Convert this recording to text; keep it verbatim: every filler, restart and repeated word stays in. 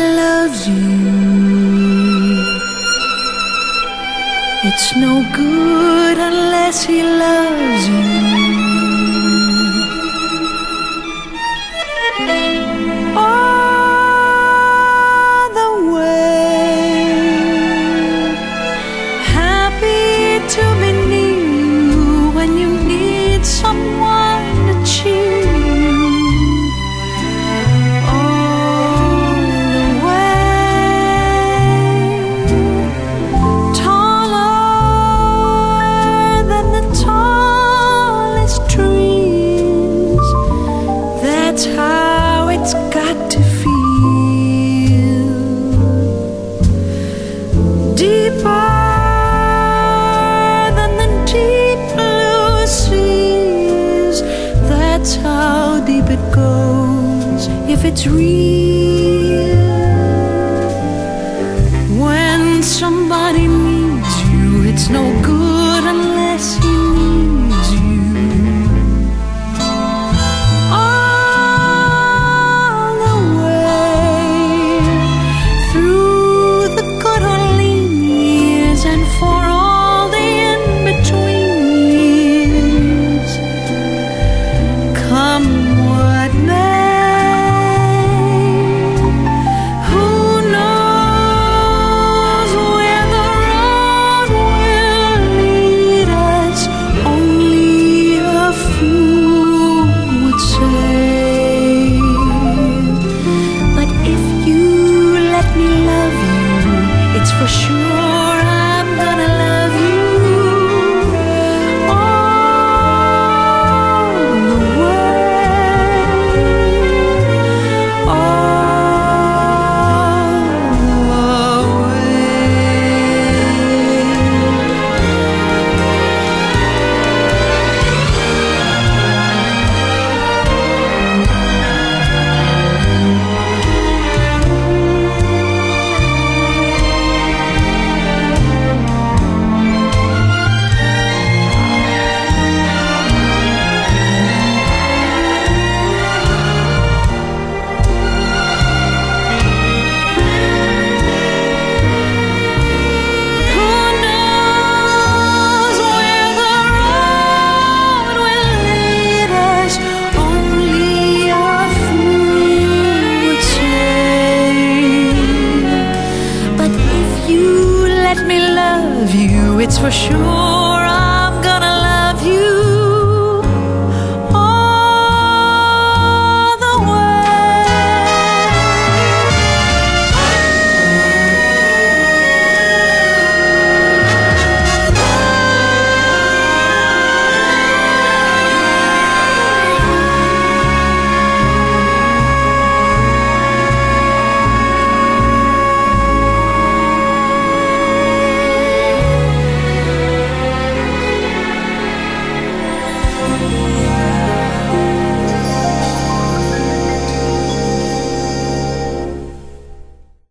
loves you, it's no good unless he loves you. All the way, happy to be near you when you need someone to cheer you. All the way, taller than the tallest trees. That's how it's got to feel. Deeper than the deep blue seas. That's how deep it goes if it's real. When somebody needs you, it's no good unless he needs you. All the way, through the good or lean years, and for all the in-between years, come what may. Who knows where the road will lead us? Only a fool would say. But if you let me love you, it's for sure I'm gonna love you all the way, all the way. Who knows where the road will lead us? Only a fool would say. But if you let me love you, it's for sure